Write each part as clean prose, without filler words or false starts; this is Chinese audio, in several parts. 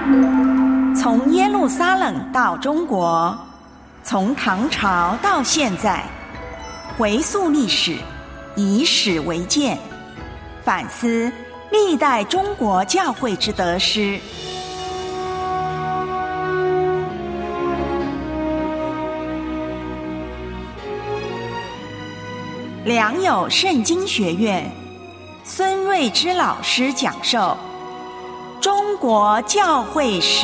从耶路撒冷到中国，从唐朝到现在，回溯历史，以史为鉴，反思历代中国教会之得失。良友圣经学院孙瑞之老师讲授中国教会史。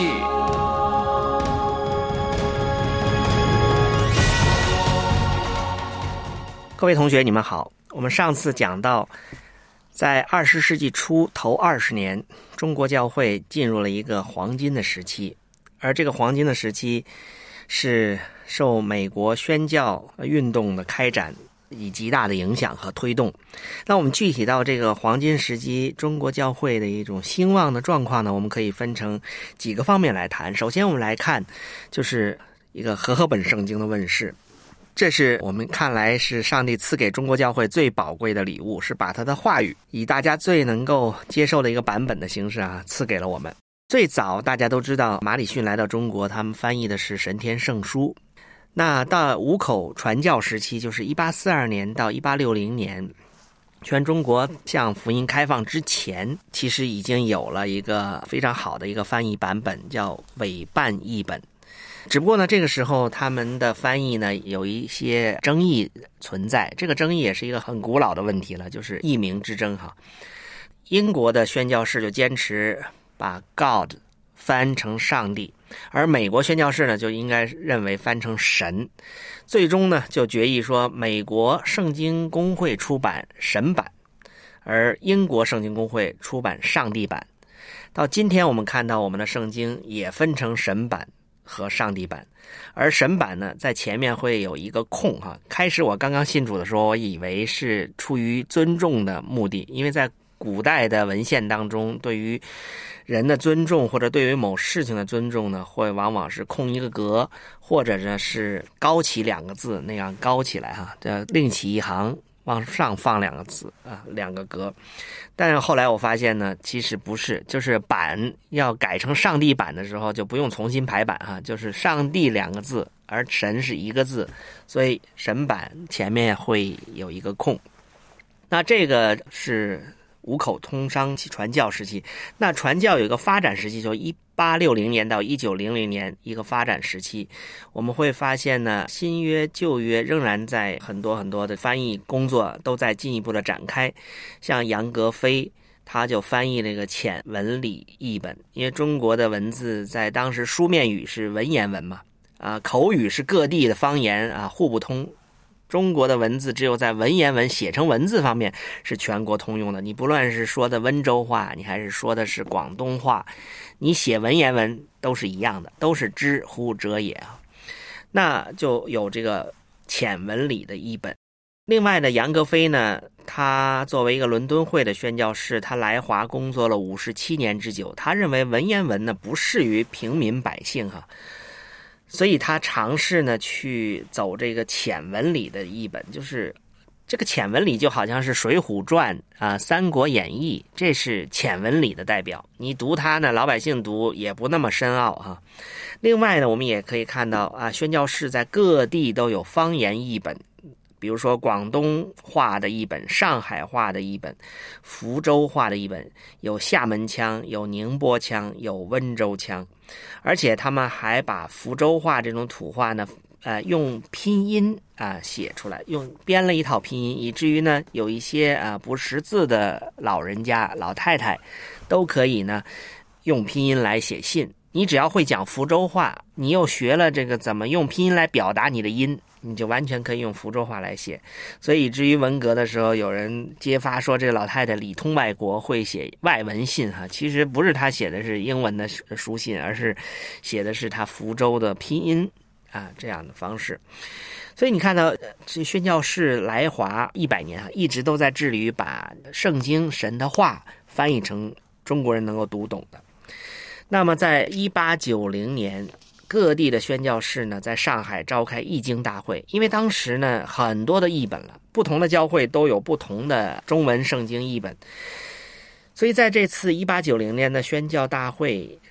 各位同学，你们好。我们上次讲到，在20世纪初头20年，中国教会进入了一个黄金的时期，而这个黄金的时期是受美国宣教运动的开展以极大的影响和推动。那我们具体到这个黄金时期中国教会的一种兴旺的状况呢，我们可以分成几个方面来谈。首先我们来看就是一个和合本圣经的问世，这是我们看来是上帝赐给中国教会最宝贵的礼物，是把他的话语以大家最能够接受的一个版本的形式赐给了我们。最早大家都知道马礼逊来到中国，他们翻译的是神天圣书。那到五口传教时期，就是1842年到1860年，全中国向福音开放之前，其实已经有了一个非常好的一个翻译版本，叫伪半译本。只不过呢，这个时候他们的翻译呢有一些争议存在，这个争议也是一个很古老的问题了，就是译名之争英国的宣教士就坚持把 God 翻成上帝，而美国宣教士呢就应该认为翻成神。最终呢就决议说，美国圣经公会出版神版，而英国圣经公会出版上帝版。到今天我们看到我们的圣经也分成神版和上帝版，而神版呢在前面会有一个空开始我刚刚信主的时候，我以为是出于尊重的目的，因为在古代的文献当中，对于人的尊重或者对于某事情的尊重呢，会往往是空一个格，或者呢是高起两个字，那样高起来另起一行往上放两个字两个格。但是后来我发现呢，其实不是，就是版要改成上帝版的时候就不用重新排版就是上帝两个字，而神是一个字，所以神版前面会有一个空。那这个是五口通商传教时期。那传教有一个发展时期，就1860年到1900年一个发展时期。我们会发现呢，新约旧约仍然在很多的翻译工作都在进一步的展开。像杨格非他就翻译了一个浅文理译本，因为中国的文字在当时书面语是文言文嘛，口语是各地的方言互不通。中国的文字只有在文言文写成文字方面是全国通用的，你不论是说的温州话，你还是说的是广东话，你写文言文都是一样的，都是知乎者也那就有这个浅文理的译本。另外呢，杨格非呢，他作为一个伦敦会的宣教士，他来华工作了57年之久，他认为文言文呢不适于平民百姓所以他尝试呢去走这个浅文理的译本，就是这个浅文理就好像是水浒传三国演义，这是浅文理的代表，你读它呢，老百姓读也不那么深奥另外呢，我们也可以看到宣教士在各地都有方言译本，比如说广东话的译本、上海话的译本、福州话的译本，有厦门腔，有宁波腔，有温州腔，而且他们还把福州话这种土话呢用拼音写出来，编了一套拼音，以至于呢有一些不识字的老人家老太太都可以呢用拼音来写信。你只要会讲福州话，你又学了这个怎么用拼音来表达你的音，你就完全可以用福州话来写。所以以至于文革的时候有人揭发说这个老太太里通外国，会写外文信其实不是她写的是英文的书信，而是写的是她福州的拼音这样的方式。所以你看到这宣教士来华100年一直都在致力于把圣经神的话翻译成中国人能够读懂的。那么在1890年，各地的宣教士呢在上海召开译经大会，因为当时呢很多的译本了，不同的教会都有不同的中文圣经译本，所以在这次1890年的宣教大会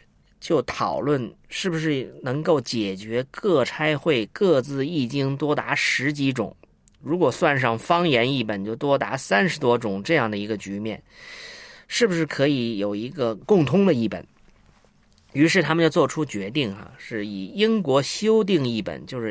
就讨论是不是能够解决各差会各自译经多达10几种，如果算上方言译本就多达30多种这样的一个局面，是不是可以有一个共通的译本？于是他们就做出决定是以英国修订译本，就是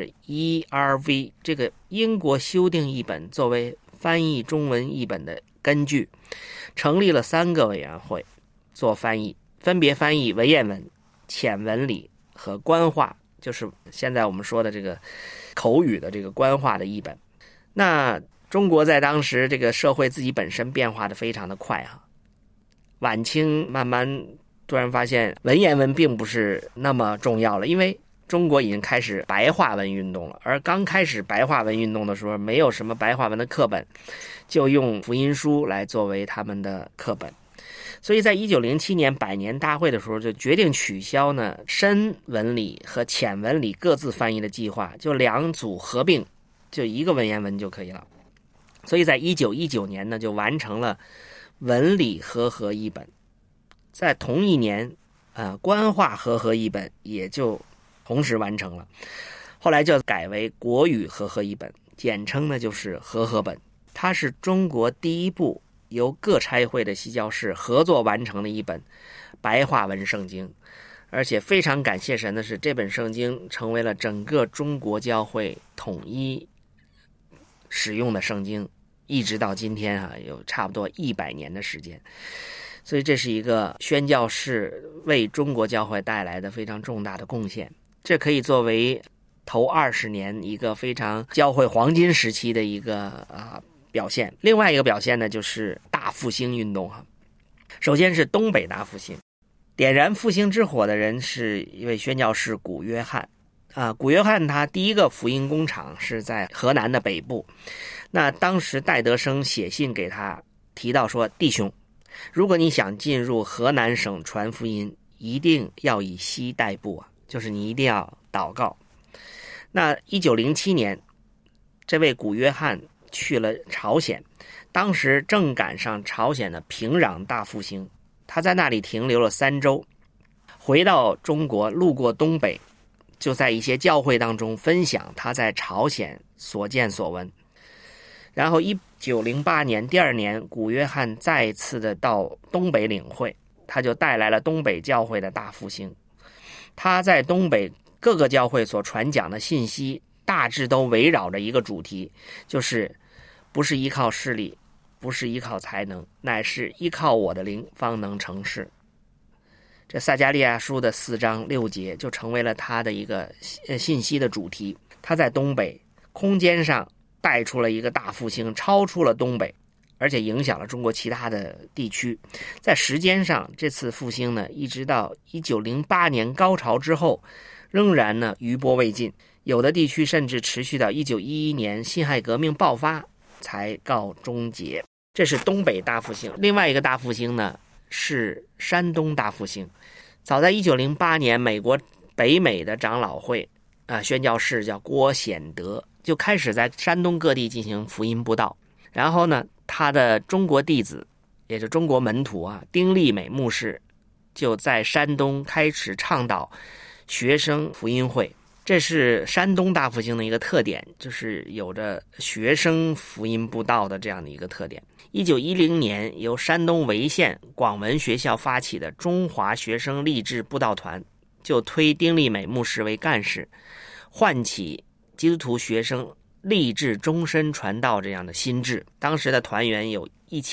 ERV 这个英国修订译本作为翻译中文译本的根据，成立了3个委员会做翻译，分别翻译文言文、浅文理和官话，就是现在我们说的这个口语的这个官话的译本。那中国在当时这个社会自己本身变化的非常的快晚清慢慢突然发现文言文并不是那么重要了，因为中国已经开始白话文运动了，而刚开始白话文运动的时候没有什么白话文的课本，就用福音书来作为他们的课本。所以在1907年百年大会的时候就决定取消呢深文理和浅文理各自翻译的计划，就2组合并，就一个文言文就可以了。所以在1919年呢就完成了文理合译本。在同一年官话合译本也就同时完成了，后来就改为国语合译本，简称呢就是合本。它是中国第一部由各差会的西教士合作完成的一本白话文圣经，而且非常感谢神的是，这本圣经成为了整个中国教会统一使用的圣经，一直到今天有差不多100年的时间。所以这是一个宣教士为中国教会带来的非常重大的贡献，这可以作为头20年一个非常教会黄金时期的一个表现。另外一个表现呢就是大复兴运动首先是东北大复兴，点燃复兴之火的人是一位宣教士古约翰古约翰他第一个福音工厂是在河南的北部。那当时戴德生写信给他，提到说，弟兄，如果你想进入河南省传福音，一定要以西代步就是你一定要祷告。那1907年这位古约翰去了朝鲜，当时正赶上朝鲜的平壤大复兴，他在那里停留了3周，回到中国路过东北，就在一些教会当中分享他在朝鲜所见所闻。然后1908年第2年，古约翰再次的到东北领会，他就带来了东北教会的大复兴。他在东北各个教会所传讲的信息大致都围绕着一个主题，就是不是依靠势力，不是依靠才能，乃是依靠我的灵方能成事。这撒迦利亚书的4章6节就成为了他的一个信息的主题。他在东北空间上带出了一个大复兴，超出了东北，而且影响了中国其他的地区。在时间上，这次复兴呢，一直到1908年高潮之后，仍然呢余波未尽，有的地区甚至持续到1911年辛亥革命爆发才告终结。这是东北大复兴。另外一个大复兴呢是山东大复兴。早在1908年，美国北美的长老会宣教士叫郭显德，就开始在山东各地进行福音布道。然后呢，他的中国弟子，也就是中国门徒丁立美牧师，就在山东开始倡导学生福音会。这是山东大复兴的一个特点，就是有着学生福音布道的这样的一个特点。1910年，由山东潍县广文学校发起的中华学生励志布道团，就推丁立美牧师为干事，唤起基督徒学生立志终身传道这样的心智。当时的团员有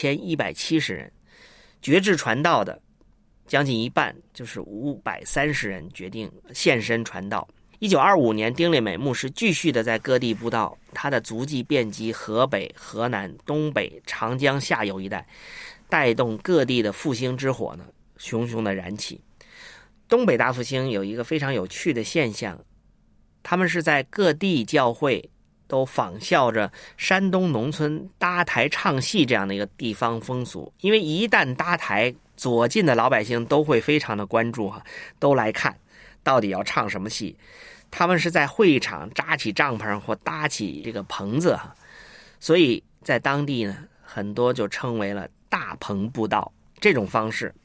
1170人，决志传道的将近一半，就是530人决定献身传道。1925年，丁立美牧师继续的在各地布道，他的足迹遍及河北、河南、东北、长江下游一带，带动各地的复兴之火呢熊熊的燃起。东北大复兴有一个非常有趣的现象，他们是在各地教会都仿效着山东农村搭台唱戏这样的一个地方风俗。因为一旦搭台，左近的老百姓都会非常的关注都来看到底要唱什么戏。他们是在会场扎起帐篷或搭起这个棚子所以在当地呢，很多就称为了大棚布道。这种方式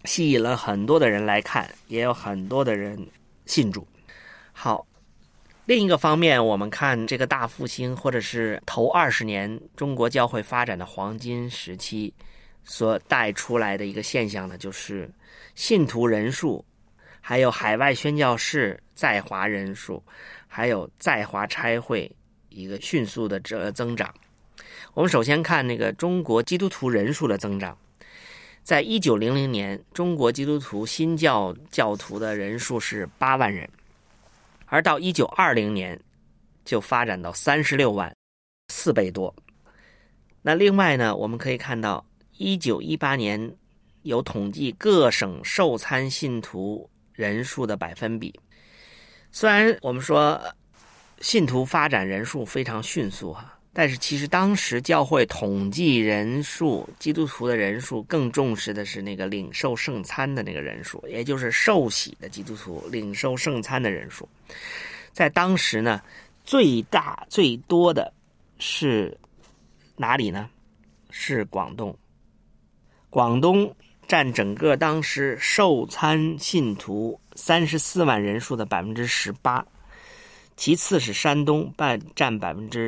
吸引了很多的人来看，也有很多的人信主。好，另一个方面，我们看这个大复兴或者是头20年中国教会发展的黄金时期所带出来的一个现象呢，就是信徒人数，还有海外宣教士在华人数，还有在华差会一个迅速的增长。我们首先看那个中国基督徒人数的增长。在1900年，中国基督徒新教徒的人数是8万人，而到1920年就发展到36万，4倍多。那另外呢，我们可以看到1918年有统计各省受参信徒人数的百分比。虽然我们说信徒发展人数非常迅速但是其实当时教会统计人数，基督徒的人数更重视的是那个领受圣餐的那个人数，也就是受洗的基督徒领受圣餐的人数。在当时呢，最大最多的是哪里呢？是广东。广东占整个当时受参信徒34万人数的 18%， 其次是山东占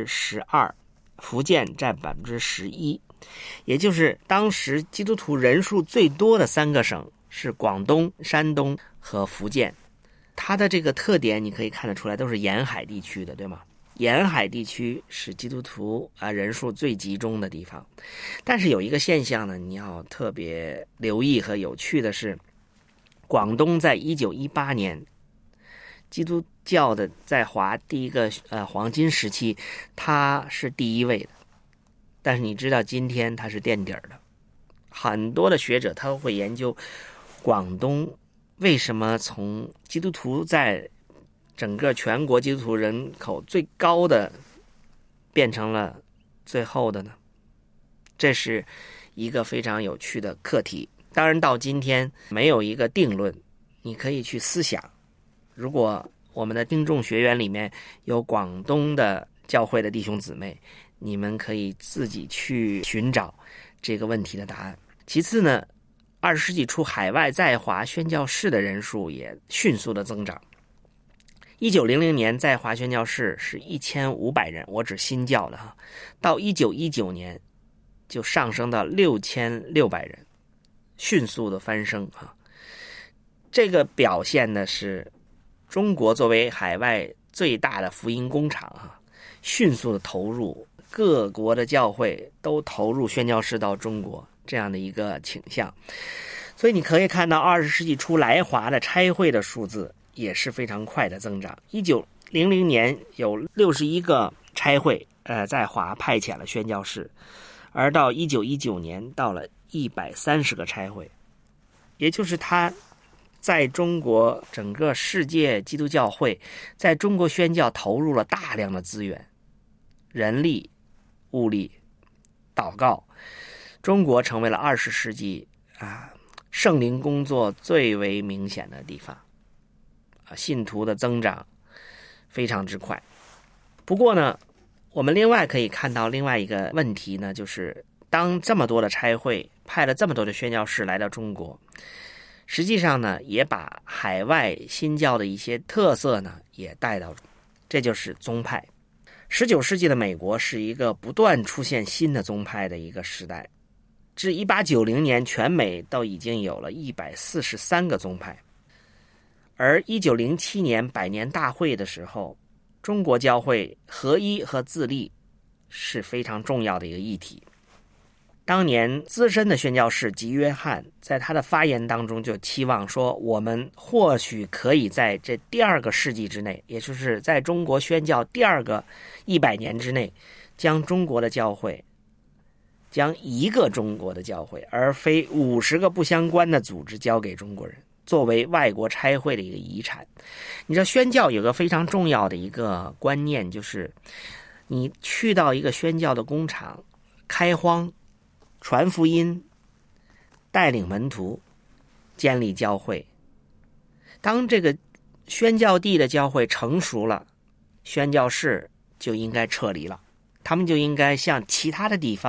12%， 福建占 11%， 也就是当时基督徒人数最多的3个省是广东、山东和福建。它的这个特点你可以看得出来，都是沿海地区的，对吗？沿海地区是基督徒人数最集中的地方。但是有一个现象呢，你要特别留意和有趣的是，广东在1918年基督教的在华第一个黄金时期，它是第1位的。但是你知道今天它是垫底的。很多的学者他会研究广东为什么从基督徒在整个全国基督徒人口最高的变成了最后的呢？这是一个非常有趣的课题。当然到今天没有一个定论，你可以去思想。如果我们的听众学员里面有广东的教会的弟兄姊妹，你们可以自己去寻找这个问题的答案。其次呢，20世纪初海外在华宣教士的人数也迅速的增长。1900年在华宣教士是1500人，我指新教的到1919年就上升到6600人，迅速的翻升这个表现呢是中国作为海外最大的福音工厂迅速的投入，各国的教会都投入宣教士到中国这样的一个倾向。所以你可以看到20世纪初来华的差会的数字也是非常快的增长。1900年有61个差会在华派遣了宣教士，而到1919年到了130个差会，也就是他在中国整个世界基督教会在中国宣教投入了大量的资源、人力、物力、祷告。中国成为了20世纪圣灵工作最为明显的地方信徒的增长非常之快。不过呢，我们另外可以看到另外一个问题呢，就是当这么多的差会派了这么多的宣教士来到中国，实际上呢也把海外新教的一些特色呢也带到，这就是宗派。19世纪的美国是一个不断出现新的宗派的一个时代，至1890年全美都已经有了143个宗派。而1907年百年大会的时候，中国教会合一和自立是非常重要的一个议题。当年资深的宣教士吉约翰在他的发言当中就期望说，我们或许可以在这第2个世纪之内，也就是在中国宣教第2个100年之内，将中国的教会，将一个中国的教会，而非50个不相关的组织交给中国人，作为外国差会的一个遗产。你知道宣教有个非常重要的一个观念，就是你去到一个宣教的工厂，开荒、传福音、带领门徒、建立教会。当这个宣教地的教会成熟了，宣教士就应该撤离了，他们就应该向其他的地方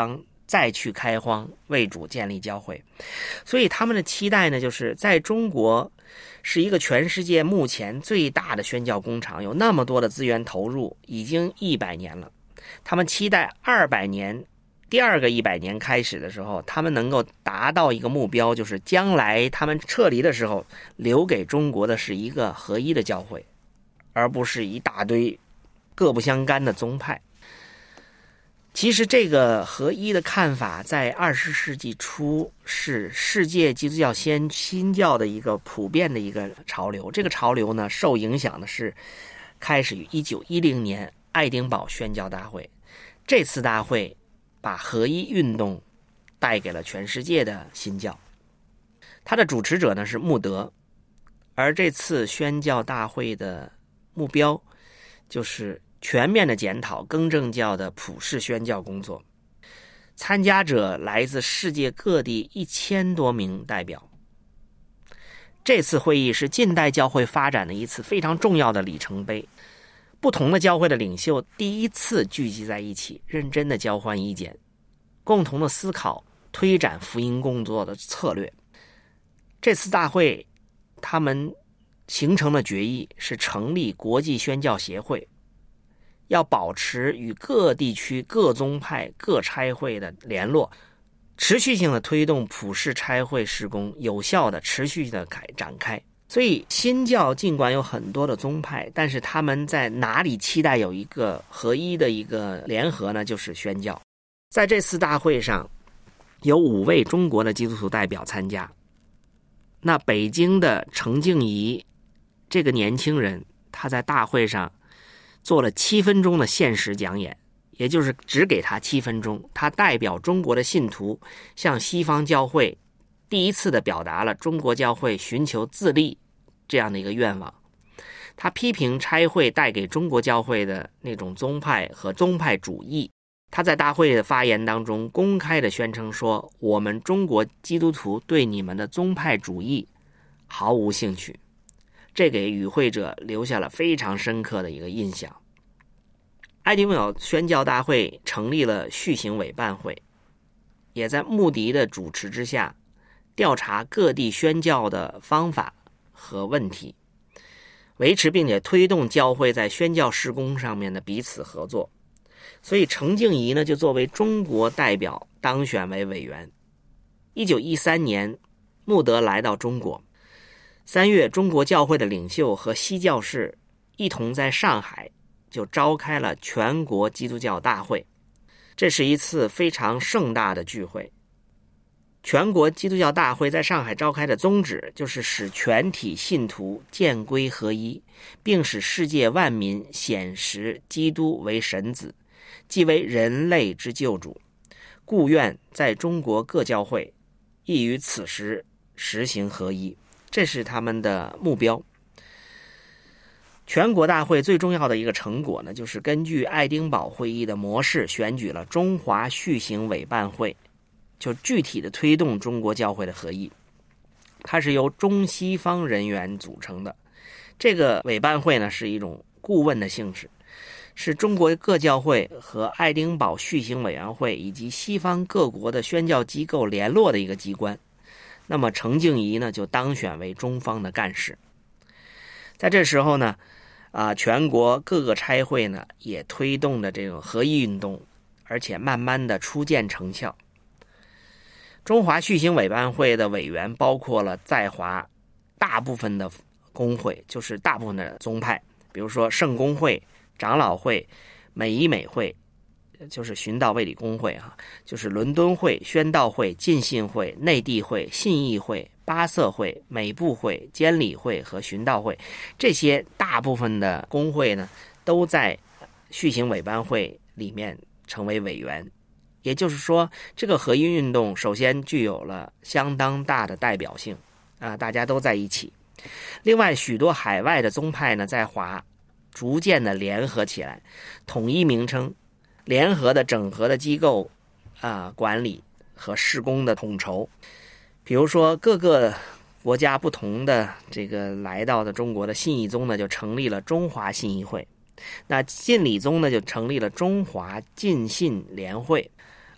再去开荒，为主建立教会。所以他们的期待呢，就是在中国是一个全世界目前最大的宣教工厂，有那么多的资源投入，已经100年了。他们期待200年，第二个100年开始的时候，他们能够达到一个目标，就是将来他们撤离的时候，留给中国的是一个合一的教会，而不是一大堆各不相干的宗派。其实这个合一的看法在20世纪初是世界基督教新教的一个普遍的一个潮流。这个潮流呢，受影响的是开始于1910年爱丁堡宣教大会。这次大会把合一运动带给了全世界的新教，它的主持者呢是穆德，而这次宣教大会的目标就是全面的检讨更正教的普世宣教工作。参加者来自世界各地1000多名代表。这次会议是近代教会发展的一次非常重要的里程碑。不同的教会的领袖第一次聚集在一起，认真的交换意见，共同的思考推展福音工作的策略。这次大会他们形成的决议是成立国际宣教协会，要保持与各地区各宗派各差会的联络，持续性的推动普世差会事工有效的持续的展开。所以新教尽管有很多的宗派，但是他们在哪里期待有一个合一的一个联合呢？就是宣教。在这次大会上有5位中国的基督徒代表参加。那北京的程敬怡这个年轻人，他在大会上做了7分钟的限时讲演，也就是只给他7分钟，他代表中国的信徒向西方教会第一次的表达了中国教会寻求自立这样的一个愿望。他批评差会带给中国教会的那种宗派和宗派主义。他在大会的发言当中公开的宣称说，我们中国基督徒对你们的宗派主义毫无兴趣。这给与会者留下了非常深刻的一个印象。爱丁堡宣教大会成立了续行委办会，也在穆迪的主持之下调查各地宣教的方法和问题，维持并且推动教会在宣教事工上面的彼此合作。所以程敬怡呢就作为中国代表当选为委员。1913年穆德来到中国，3月中国教会的领袖和西教士一同在上海就召开了全国基督教大会。这是一次非常盛大的聚会。全国基督教大会在上海召开的宗旨就是使全体信徒渐归合一，并使世界万民显识基督为神子，即为人类之救主。故愿在中国各教会亦于此时实行合一。这是他们的目标。全国大会最重要的一个成果呢，就是根据爱丁堡会议的模式选举了中华续行委办会，就具体的推动中国教会的合一。它是由中西方人员组成的。这个委办会呢是一种顾问的性质，是中国各教会和爱丁堡续行委员会以及西方各国的宣教机构联络的一个机关。那么程敬怡呢就当选为中方的干事。在这时候呢全国各个差会呢也推动着这种合一运动，而且慢慢的初见成效。中华续行委办会的委员包括了在华大部分的公会，就是大部分的宗派，比如说圣公会、长老会、美伊美会，就是寻道卫理公会就是伦敦会、宣道会、浸信会、内地会、信义会、巴瑟会、美部会、监理会和寻道会。这些大部分的公会呢都在续行委办会里面成为委员。也就是说，这个合一运动首先具有了相当大的代表性大家都在一起。另外，许多海外的宗派呢在华逐渐的联合起来，统一名称，联合的整合的机构管理和事工的统筹。比如说各个国家不同的这个来到的中国的信义宗呢就成立了中华信义会，那浸礼宗呢就成立了中华浸信联会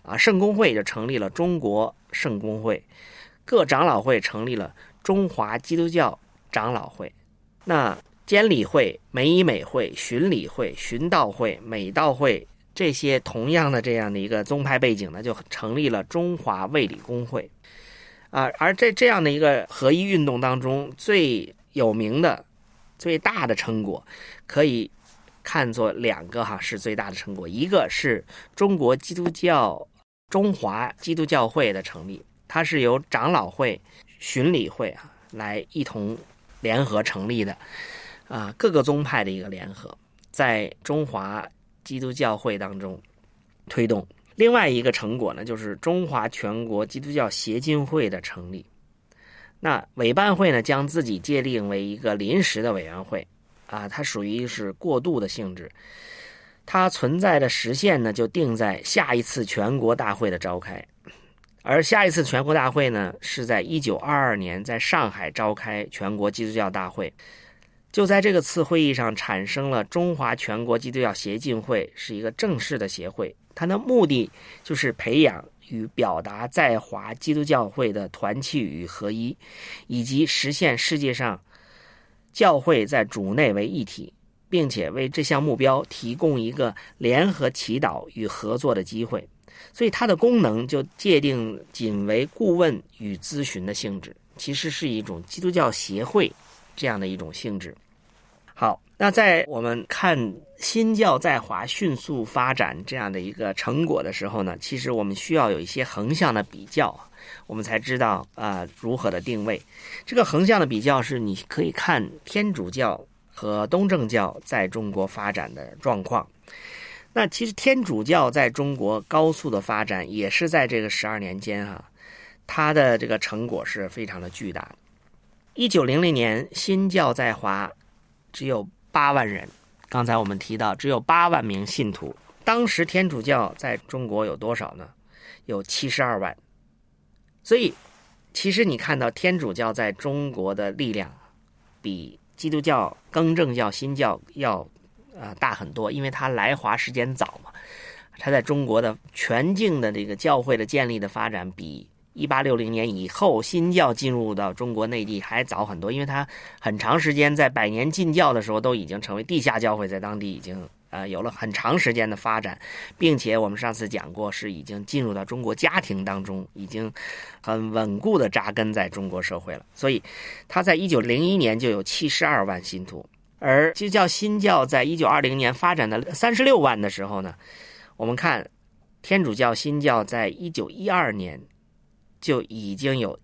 圣公会就成立了中国圣公会，各长老会成立了中华基督教长老会。那监理会、美以美会、巡理会、巡道会、美道会这些同样的这样的一个宗派背景呢，就成立了中华卫理公会。而这样的一个合一运动当中，最有名的、最大的成果，可以看作两个是最大的成果。一个是中国基督教中华基督教会的成立，它是由长老会、巡理会来一同联合成立的，各个宗派的一个联合，在中华基督教会当中推动。另外一个成果呢，就是中华全国基督教协进会的成立。那委办会呢，将自己界定为一个临时的委员会，它属于是过渡的性质。它存在的时限呢，就定在下一次全国大会的召开。而下一次全国大会呢，是在1922年在上海召开全国基督教大会。就在这个次会议上产生了中华全国基督教协进会，是一个正式的协会。它的目的就是培养与表达在华基督教会的团契与合一，以及实现世界上教会在主内为一体，并且为这项目标提供一个联合祈祷与合作的机会。所以它的功能就界定仅为顾问与咨询的性质，其实是一种基督教协会这样的一种性质。好，那在我们看新教在华迅速发展这样的一个成果的时候呢，其实我们需要有一些横向的比较，我们才知道如何的定位。这个横向的比较是你可以看天主教和东正教在中国发展的状况。那其实天主教在中国高速的发展也是在这个12年间它的这个成果是非常的巨大的。1900年新教在华只有8万人，刚才我们提到只有8万名信徒。当时天主教在中国有多少呢？有72万。所以其实你看到天主教在中国的力量比基督教、更正教、新教要大很多，因为它来华时间早嘛。它在中国的全境的这个教会的建立的发展比1860年以后新教进入到中国内地还早很多，因为它很长时间在百年禁教的时候都已经成为地下教会，在当地已经有了很长时间的发展，并且我们上次讲过是已经进入到中国家庭当中，已经很稳固的扎根在中国社会了。所以它在1901年就有72万信徒，而基督教新教在1920年发展的36万的时候呢，我们看天主教新教在1912年就已经有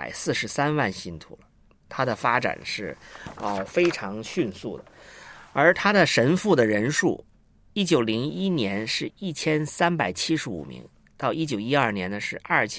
143万信徒了，它的发展是非常迅速的。而它的神父的人数1901年是1375名，到1912年呢是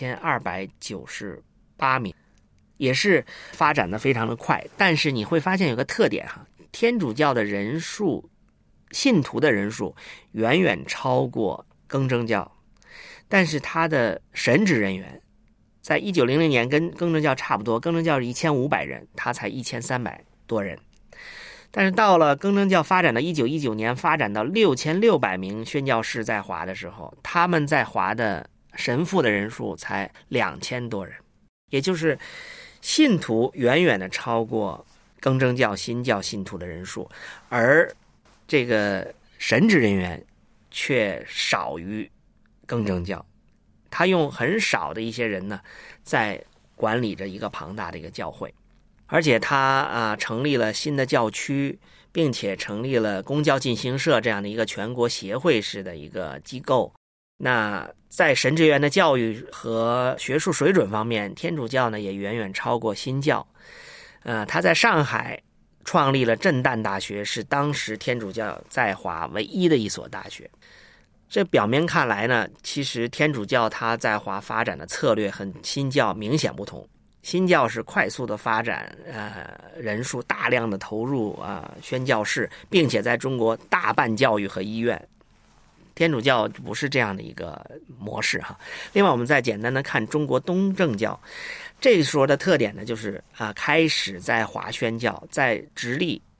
2298名，也是发展的非常的快。但是你会发现有个特点天主教的人数，信徒的人数远远超过更正教，但是它的神职人员在1900年跟更正教差不多，更正教是1500人，它才1300多人。但是到了更正教发展到1919年，发展到6600名宣教士在华的时候，他们在华的神父的人数才2000多人，也就是信徒远远的超过更正教、新教信徒的人数，而这个神职人员却少于更正教。他用很少的一些人呢，在管理着一个庞大的一个教会。而且他成立了新的教区，并且成立了公教进行社这样的一个全国协会式的一个机构。那在神职员的教育和学术水准方面，天主教呢也远远超过新教。他在上海创立了震旦大学，是当时天主教在华唯一的一所大学。这表面看来呢，其实天主教它在华发展的策略和新教明显不同。新教是快速的发展，人数大量的投入宣教士，并且在中国大办教育和医院。天主教不是这样的一个模式另外我们再简单的看中国东正教，这个时候的特点呢就是开始在华宣教，在直隶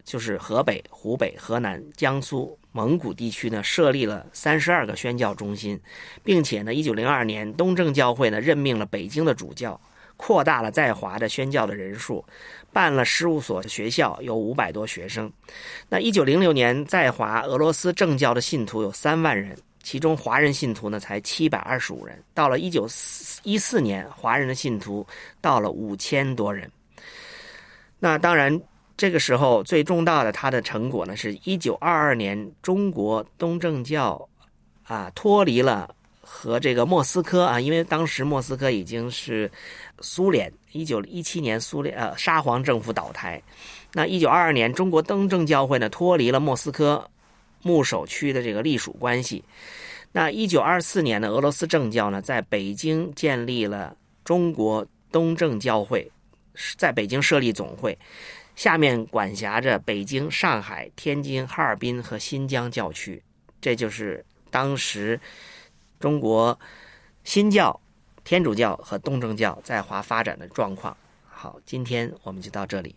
就是河北、湖北、河南、江苏、蒙古地区呢，设立了32个宣教中心，并且呢，1902年东正教会呢任命了北京的主教，扩大了在华的宣教的人数，办了15所学校，有500多学生。那1906年在华俄罗斯正教的信徒有3万人，其中华人信徒呢才725人。到了1914年，华人的信徒到了5000多人。那当然这个时候最重大的它的成果呢，是1922年中国东正教脱离了和这个莫斯科因为当时莫斯科已经是苏联，1917年苏联沙皇政府倒台。那1922年中国东正教会呢脱离了莫斯科牧首区的这个隶属关系。那1924年呢，俄罗斯正教呢在北京建立了中国东正教会，在北京设立总会，下面管辖着北京、上海、天津、哈尔滨和新疆教区。这就是当时中国新教、天主教和东正教在华发展的状况。好，今天我们就到这里。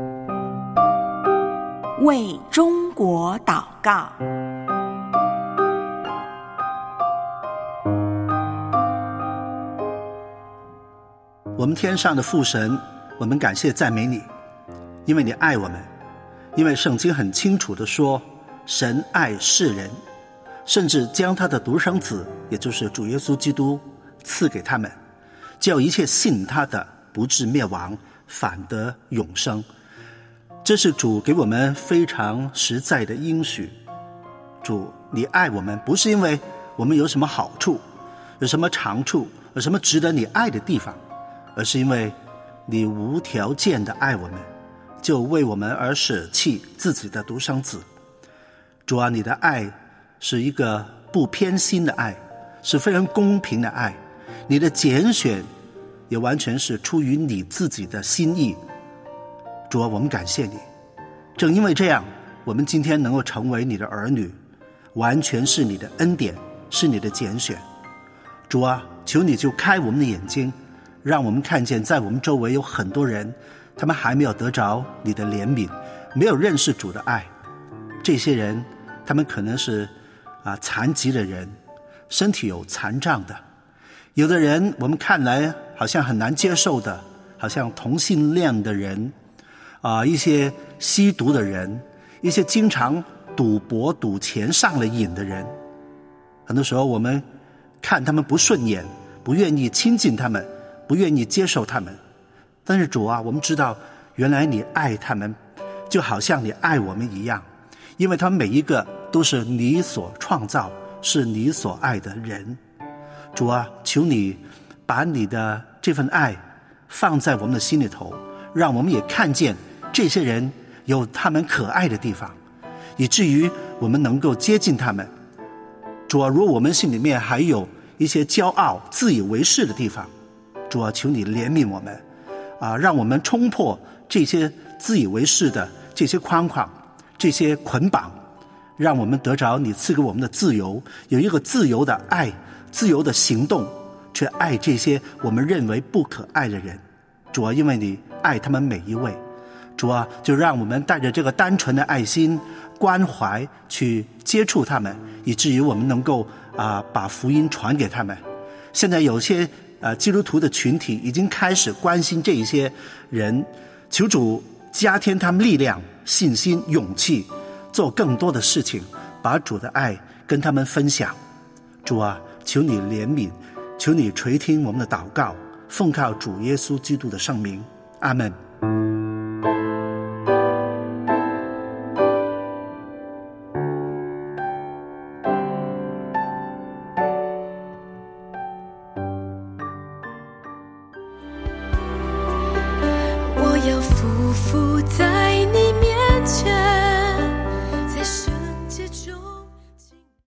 为中国祷告。 我们天上的父神，我们感谢赞美你，因为你爱我们，因为圣经很清楚地说，神爱世人，甚至将他的独生子，也就是主耶稣基督赐给他们，叫一切信他的不至灭亡，反得永生。这是主给我们非常实在的应许。主，你爱我们，不是因为我们有什么好处，有什么长处，有什么值得你爱的地方，而是因为你无条件的爱我们，就为我们而舍弃自己的独生子。主啊，你的爱是一个不偏心的爱，是非常公平的爱，你的拣选也完全是出于你自己的心意。主啊，我们感谢你，正因为这样，我们今天能够成为你的儿女，完全是你的恩典，是你的拣选。主啊，求你就开我们的眼睛，让我们看见在我们周围有很多人，他们还没有得着你的怜悯，没有认识主的爱。这些人他们可能是残疾的人，身体有残障的，有的人我们看来好像很难接受的，好像同性恋的人一些吸毒的人，一些经常赌博赌钱上了瘾的人。很多时候我们看他们不顺眼，不愿意亲近他们，不愿意接受他们。但是主啊，我们知道原来你爱他们就好像你爱我们一样，因为他们每一个都是你所创造，是你所爱的人。主啊，求你把你的这份爱放在我们的心里头，让我们也看见这些人有他们可爱的地方，以至于我们能够接近他们。主啊，如果我们心里面还有一些骄傲自以为是的地方，主啊，求你怜悯我们让我们冲破这些自以为是的这些框框，这些捆绑，让我们得着你赐给我们的自由，有一个自由的爱，自由的行动，去爱这些我们认为不可爱的人。主啊，因为你爱他们每一位，主啊，就让我们带着这个单纯的爱心关怀去接触他们，以至于我们能够把福音传给他们。现在有些基督徒的群体已经开始关心这一些人，求主加添他们力量、信心、勇气，做更多的事情，把主的爱跟他们分享。主啊，求你怜悯，求你垂听我们的祷告，奉靠主耶稣基督的圣名，阿们。 我要匍匐